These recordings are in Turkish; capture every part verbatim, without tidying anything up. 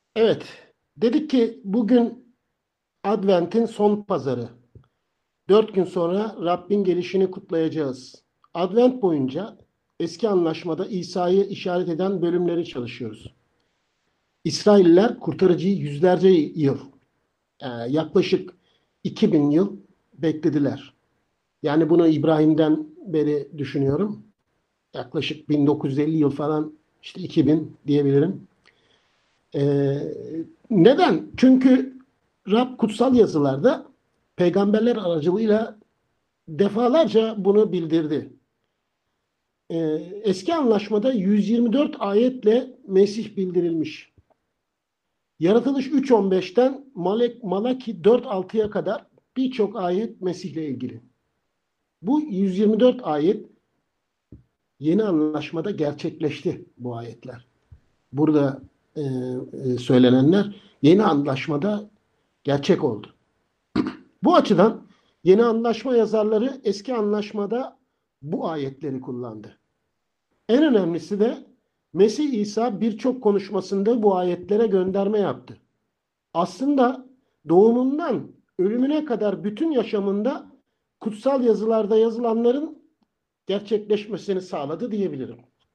Evet, dedik ki bugün Advent'in son pazarı. Dört gün sonra Rabbin gelişini kutlayacağız. Advent boyunca eski anlaşmada İsa'yı işaret eden bölümleri çalışıyoruz. İsrailler kurtarıcıyı yüzlerce yıl, e, yaklaşık iki bin yıl beklediler. Yani bunu İbrahim'den beri düşünüyorum. Yaklaşık bin dokuz yüz elli yıl falan, işte iki bin diyebilirim. Ee, Neden? Çünkü Rab kutsal yazılarda peygamberler aracılığıyla defalarca bunu bildirdi. Ee, Eski anlaşmada yüz yirmi dört ayetle Mesih bildirilmiş. Yaratılış üç on beşten Malek, Malaki dört altıya kadar birçok ayet Mesih'le ilgili. Bu yüz yirmi dört ayet yeni anlaşmada gerçekleşti, bu ayetler. Burada e, e, söylenenler yeni anlaşmada gerçek oldu. Bu açıdan yeni anlaşma yazarları eski anlaşmada bu ayetleri kullandı. En önemlisi de Mesih İsa birçok konuşmasında bu ayetlere gönderme yaptı. Aslında doğumundan ölümüne kadar bütün yaşamında kutsal yazılarda yazılanların gerçekleşmesini sağladı diyebilirim.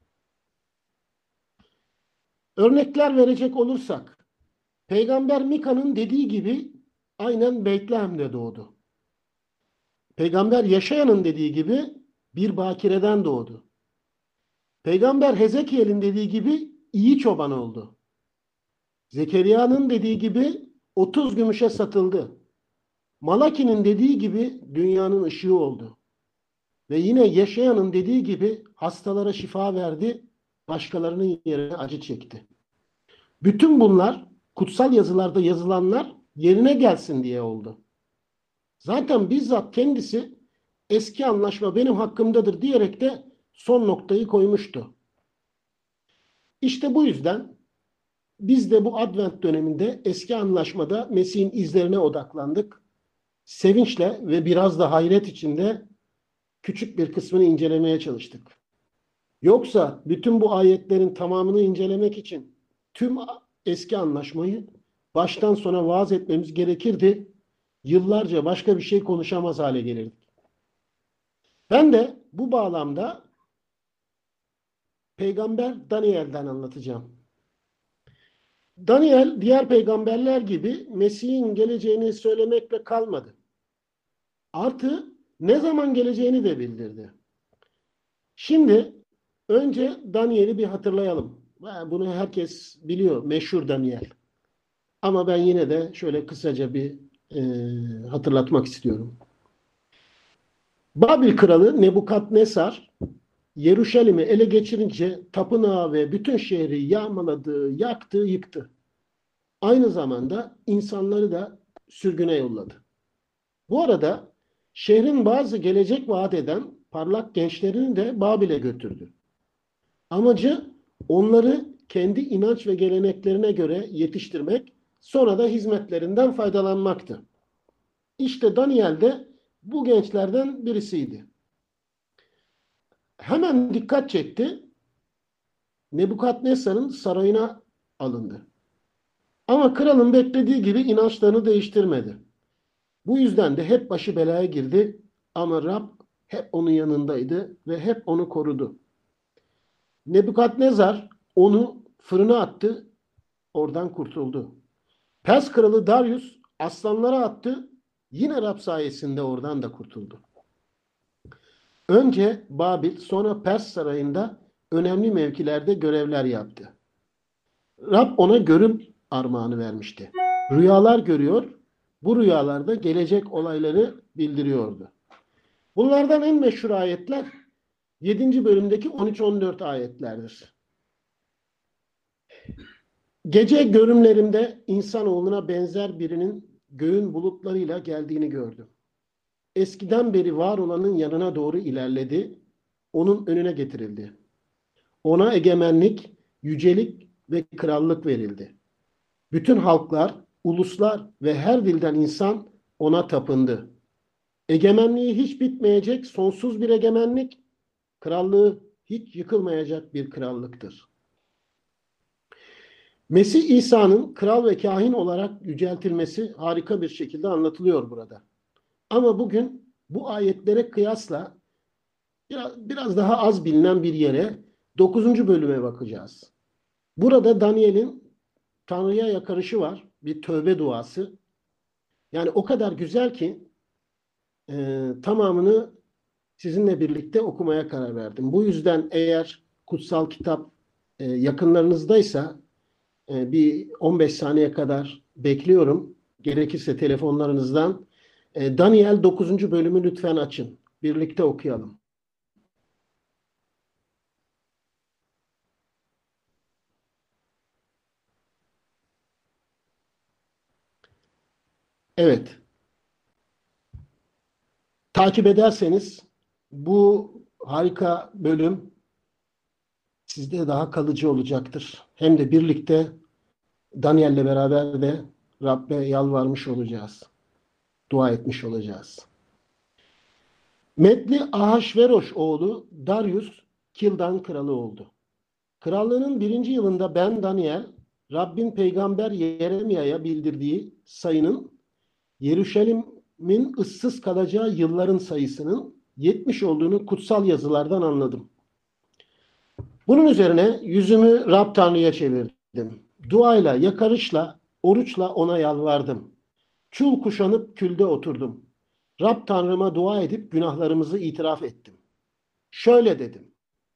Örnekler verecek olursak, Peygamber Mika'nın dediği gibi aynen Betlehem'de doğdu. Peygamber Yaşayan'ın dediği gibi bir bakireden doğdu. Peygamber Hezekiel'in dediği gibi iyi çoban oldu. Zekeriya'nın dediği gibi otuz gümüşe satıldı. Malaki'nin dediği gibi dünyanın ışığı oldu. Ve yine Yaşayan'ın dediği gibi hastalara şifa verdi, başkalarının yerine acı çekti. Bütün bunlar kutsal yazılarda yazılanlar yerine gelsin diye oldu. Zaten bizzat kendisi eski anlaşma benim hakkımdadır diyerek de son noktayı koymuştu. İşte bu yüzden biz de bu Advent döneminde eski anlaşmada Mesih'in izlerine odaklandık. Sevinçle ve biraz da hayret içinde küçük bir kısmını incelemeye çalıştık. Yoksa bütün bu ayetlerin tamamını incelemek için tüm eski anlaşmayı baştan sona vaaz etmemiz gerekirdi. Yıllarca başka bir şey konuşamaz hale gelirdik. Ben de bu bağlamda Peygamber Daniel'den anlatacağım. Daniel diğer peygamberler gibi Mesih'in geleceğini söylemekle kalmadı. Artı ne zaman geleceğini de bildirdi. Şimdi önce Daniel'i bir hatırlayalım. Bunu herkes biliyor, meşhur Daniel. Ama ben yine de şöyle kısaca bir e, hatırlatmak istiyorum. Babil kralı Nebukadnesar Yeruşalim'i ele geçirince tapınağı ve bütün şehri yağmaladı, yaktı, yıktı. Aynı zamanda insanları da sürgüne yolladı. Bu arada şehrin bazı gelecek vaat eden parlak gençlerini de Babil'e götürdü. Amacı onları kendi inanç ve geleneklerine göre yetiştirmek, sonra da hizmetlerinden faydalanmaktı. İşte Daniel de bu gençlerden birisiydi. Hemen dikkat çekti. Nebukadnesar'ın sarayına alındı. Ama kralın beklediği gibi inançlarını değiştirmedi. Bu yüzden de hep başı belaya girdi ama Rab hep onun yanındaydı ve hep onu korudu. Nebukadnezar onu fırına attı, oradan kurtuldu. Pers kralı Darius aslanlara attı, yine Rab sayesinde oradan da kurtuldu. Önce Babil, sonra Pers sarayında önemli mevkilerde görevler yaptı. Rab ona görüm armağanı vermişti. Rüyalar görüyor, bu rüyalarda gelecek olayları bildiriyordu. Bunlardan en meşhur ayetler yedinci bölümdeki on üç on dört ayetlerdir. Gece görümlerimde insanoğluna benzer birinin göğün bulutlarıyla geldiğini gördüm. Eskiden beri var olanın yanına doğru ilerledi, onun önüne getirildi. Ona egemenlik, yücelik ve krallık verildi. Bütün halklar, uluslar ve her dilden insan ona tapındı. Egemenliği hiç bitmeyecek sonsuz bir egemenlik, krallığı hiç yıkılmayacak bir krallıktır. Mesih İsa'nın kral ve kahin olarak yüceltilmesi harika bir şekilde anlatılıyor burada. Ama bugün bu ayetlere kıyasla biraz, biraz daha az bilinen bir yere dokuzuncu bölüme bakacağız. Burada Daniel'in Tanrı'ya yakarışı var. Bir tövbe duası. Yani o kadar güzel ki e, tamamını sizinle birlikte okumaya karar verdim. Bu yüzden eğer kutsal kitap e, yakınlarınızdaysa e, bir on beş saniye kadar bekliyorum. Gerekirse telefonlarınızdan. E, Daniel dokuzuncu bölümü lütfen açın. Birlikte okuyalım. Evet, takip ederseniz bu harika bölüm sizde daha kalıcı olacaktır. Hem de birlikte Daniel'le beraber de Rabbe yalvarmış olacağız. Dua etmiş olacağız. Medli Ahasveroş oğlu Darius Kildan kralı oldu. Krallığının birinci yılında ben Daniel, Rabbin peygamber Yeremya'ya bildirdiği sayının Yeruşalim'in ıssız kalacağı yılların sayısının yetmiş olduğunu kutsal yazılardan anladım. Bunun üzerine yüzümü Rab Tanrı'ya çevirdim. Duayla, yakarışla, oruçla ona yalvardım. Çul kuşanıp külde oturdum. Rab Tanrı'ma dua edip günahlarımızı itiraf ettim. Şöyle dedim.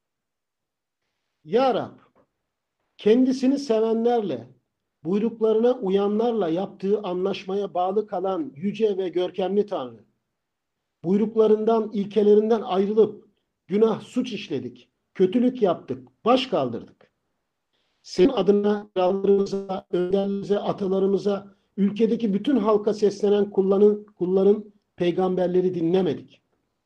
Ya Rab, kendisini sevenlerle, buyruklarına uyanlarla yaptığı anlaşmaya bağlı kalan yüce ve görkemli Tanrı, buyruklarından, ilkelerinden ayrılıp günah, suç işledik, kötülük yaptık, baş kaldırdık. Senin adına krallarımıza, önderlerimize, atalarımıza, ülkedeki bütün halka seslenen kulların, kulların peygamberleri dinlemedik.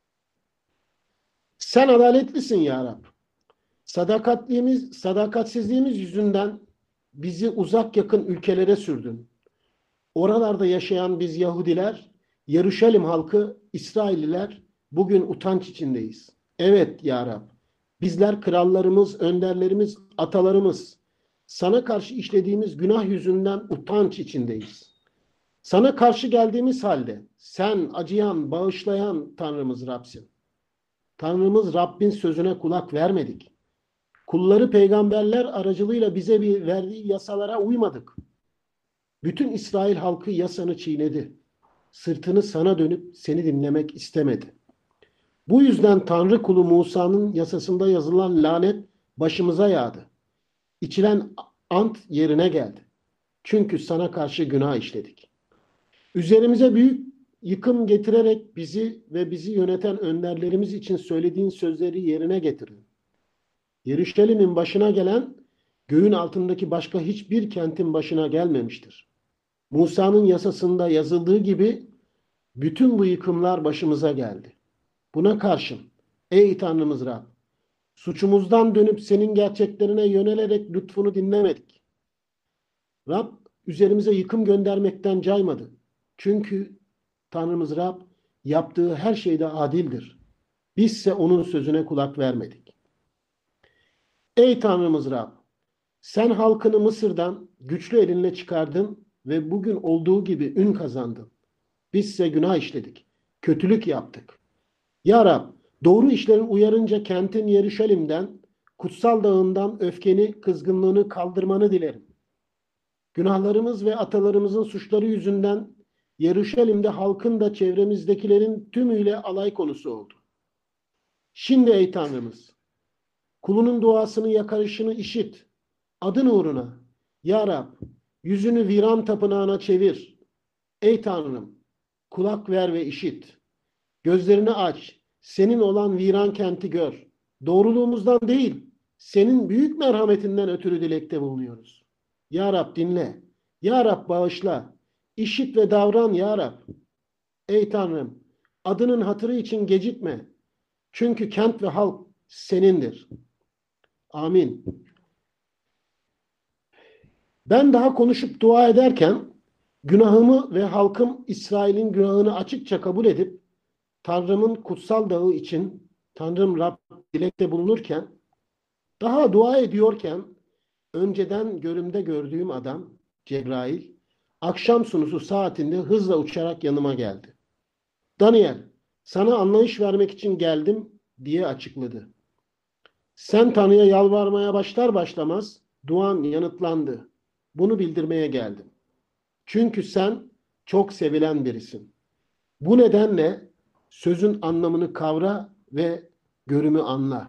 Sen adaletlisin ya Rab. Sadakatliğimiz, sadakatsizliğimiz yüzünden bizi uzak yakın ülkelere sürdün. Oralarda yaşayan biz Yahudiler, Yeruşalim halkı, İsrailliler bugün utanç içindeyiz. Evet ya Rab, bizler krallarımız, önderlerimiz, atalarımız sana karşı işlediğimiz günah yüzünden utanç içindeyiz. Sana karşı geldiğimiz halde sen acıyan, bağışlayan Tanrımız Rab'sin. Tanrımız Rabbin sözüne kulak vermedik. Kulları peygamberler aracılığıyla bize bir verdiği yasalara uymadık. Bütün İsrail halkı yasanı çiğnedi. Sırtını sana dönüp seni dinlemek istemedi. Bu yüzden Tanrı kulu Musa'nın yasasında yazılan lanet başımıza yağdı. İçilen ant yerine geldi. Çünkü sana karşı günah işledik. Üzerimize büyük yıkım getirerek bizi ve bizi yöneten önderlerimiz için söylediğin sözleri yerine getirdin. Yeruşalim'in başına gelen göğün altındaki başka hiçbir kentin başına gelmemiştir. Musa'nın yasasında yazıldığı gibi bütün bu yıkımlar başımıza geldi. Buna karşın ey Tanrımız Rab, suçumuzdan dönüp senin gerçeklerine yönelerek lütfunu dinlemedik. Rab üzerimize yıkım göndermekten caymadı. Çünkü Tanrımız Rab yaptığı her şeyde adildir. Bizse onun sözüne kulak vermedik. Ey Tanrımız Rab, sen halkını Mısır'dan güçlü elinle çıkardın ve bugün olduğu gibi ün kazandın. Bizse günah işledik, kötülük yaptık. Ya Rab, doğru işlerin uyarınca kentin Yeruşalim'den, kutsal dağından öfkeni, kızgınlığını kaldırmanı dilerim. Günahlarımız ve atalarımızın suçları yüzünden Yeruşalim'de halkın da çevremizdekilerin tümüyle alay konusu oldu. Şimdi ey Tanrımız, kulunun duasını, yakarışını işit. Adın uğruna, Ya Rab, yüzünü viran tapınağına çevir. Ey Tanrım, kulak ver ve işit. Gözlerini aç, senin olan viran kenti gör. Doğruluğumuzdan değil, senin büyük merhametinden ötürü dilekte bulunuyoruz. Ya Rab dinle, Ya Rab bağışla, işit ve davran Ya Rab. Ey Tanrım, adının hatırı için gecikme. Çünkü kent ve halk senindir. Amin. Ben daha konuşup dua ederken günahımı ve halkım İsrail'in günahını açıkça kabul edip Tanrım'ın kutsal dağı için Tanrım Rab dilekte bulunurken daha dua ediyorken önceden görümde gördüğüm adam Cebrail akşam sunusu saatinde hızla uçarak yanıma geldi. Daniel, sana anlayış vermek için geldim diye açıkladı. Sen Tanrı'ya yalvarmaya başlar başlamaz duan yanıtlandı. Bunu bildirmeye geldim. Çünkü sen çok sevilen birisin. Bu nedenle sözün anlamını kavra ve görümü anla.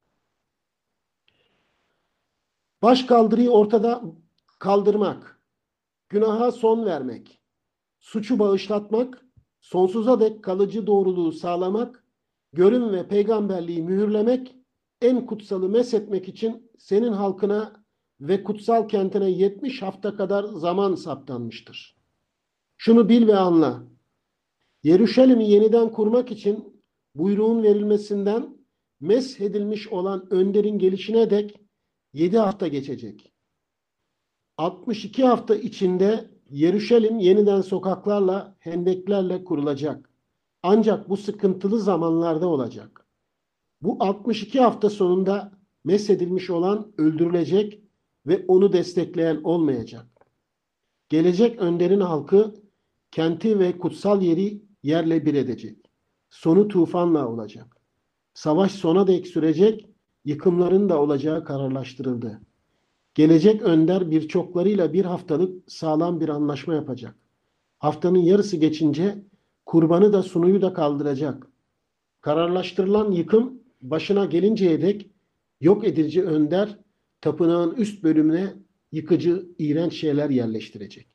Başkaldırıyı ortada kaldırmak, günaha son vermek, suçu bağışlatmak, sonsuza dek kalıcı doğruluğu sağlamak, görüm ve peygamberliği mühürlemek, en kutsalı meshetmek için senin halkına ve kutsal kentine yetmiş hafta kadar zaman saptanmıştır. Şunu bil ve anla. Yeruşalim'i yeniden kurmak için buyruğun verilmesinden meshedilmiş olan önderin gelişine dek yedi hafta geçecek. altmış iki hafta içinde Yeruşalim yeniden sokaklarla, hendeklerle kurulacak. Ancak bu sıkıntılı zamanlarda olacak. Bu altmış iki hafta sonunda meshedilmiş olan öldürülecek ve onu destekleyen olmayacak. Gelecek önderin halkı kenti ve kutsal yeri yerle bir edecek. Sonu tufanla olacak. Savaş sona dek sürecek, yıkımların da olacağı kararlaştırıldı. Gelecek önder birçoklarıyla bir haftalık sağlam bir anlaşma yapacak. Haftanın yarısı geçince kurbanı da sunuyu da kaldıracak. Kararlaştırılan yıkım başına gelinceye dek yok edici önder tapınağın üst bölümüne yıkıcı, iğrenç şeyler yerleştirecek.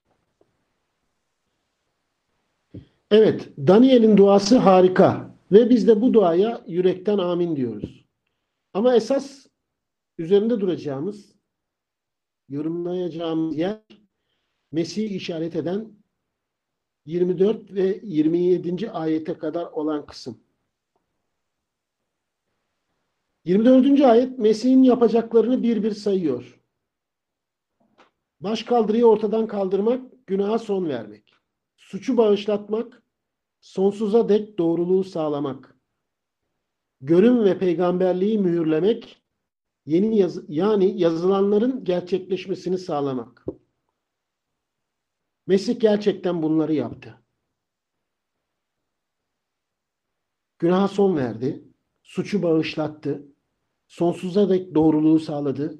Evet, Daniel'in duası harika ve biz de bu duaya yürekten amin diyoruz. Ama esas üzerinde duracağımız, yorumlayacağımız yer Mesih'i işaret eden yirmi dört ve yirmi yedinci ayete kadar olan kısım. yirmi dördüncü ayet Mesih'in yapacaklarını bir bir sayıyor. Başkaldırıyı ortadan kaldırmak, günaha son vermek. Suçu bağışlatmak, sonsuza dek doğruluğu sağlamak. Görüm ve peygamberliği mühürlemek, yeni yazı, yani yazılanların gerçekleşmesini sağlamak. Mesih gerçekten bunları yaptı. Günaha son verdi, suçu bağışlattı, sonsuza dek doğruluğu sağladı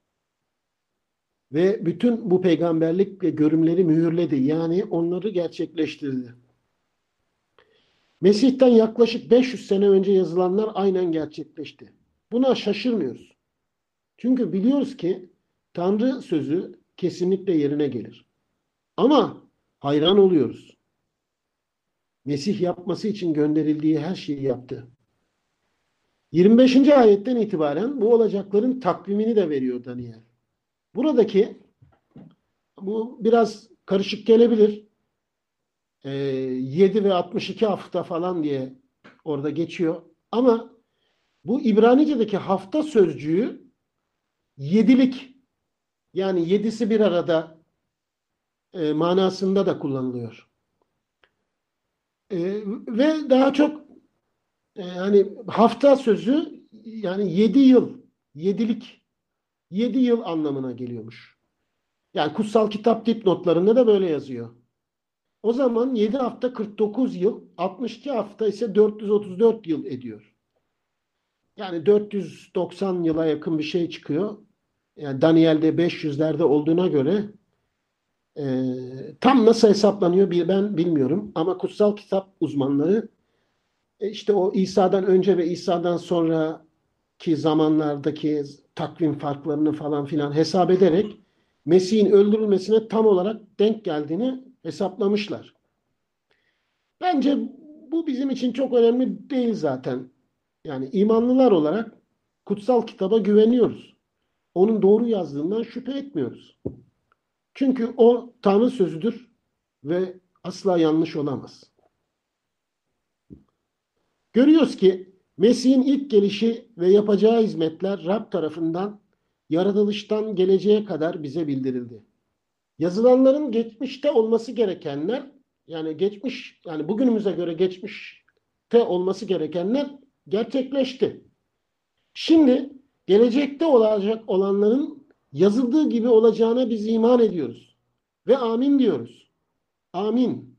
ve bütün bu peygamberlik ve görümleri mühürledi. Yani onları gerçekleştirdi. Mesih'ten yaklaşık beş yüz sene önce yazılanlar aynen gerçekleşti. Buna şaşırmıyoruz. Çünkü biliyoruz ki Tanrı sözü kesinlikle yerine gelir. Ama hayran oluyoruz. Mesih yapması için gönderildiği her şeyi yaptı. yirmi beşinci ayetten itibaren bu olacakların takvimini de veriyor Daniel. Buradaki bu biraz karışık gelebilir. Ee, yedi ve altmış iki hafta falan diye orada geçiyor. Ama bu İbranice'deki hafta sözcüğü yedilik, yani yedisi bir arada e, manasında da kullanılıyor. E, ve daha çok e, hani hafta sözü yani yedi yıl, yedilik, yedi yıl anlamına geliyormuş. Yani kutsal kitap dipnotlarında da böyle yazıyor. O zaman yedi hafta kırk dokuz yıl, altmış iki hafta ise dört yüz otuz dört yıl ediyor. Yani dört yüz doksan yıla yakın bir şey çıkıyor. Yani Daniel'de beş yüzlerde olduğuna göre e, tam nasıl hesaplanıyor ben bilmiyorum. Ama kutsal kitap uzmanları e, işte o İsa'dan önce ve İsa'dan sonraki zamanlardaki takvim farklarını falan filan hesap ederek Mesih'in öldürülmesine tam olarak denk geldiğini hesaplamışlar. Bence bu bizim için çok önemli değil zaten. Yani imanlılar olarak kutsal kitaba güveniyoruz. Onun doğru yazdığından şüphe etmiyoruz. Çünkü o Tanrı sözüdür ve asla yanlış olamaz. Görüyoruz ki Mesih'in ilk gelişi ve yapacağı hizmetler Rab tarafından yaratılıştan geleceğe kadar bize bildirildi. Yazılanların geçmişte olması gerekenler, yani geçmiş, yani bugünümüze göre geçmişte olması gerekenler gerçekleşti. Şimdi gelecekte olacak olanların yazıldığı gibi olacağına biz iman ediyoruz. Ve amin diyoruz. Amin.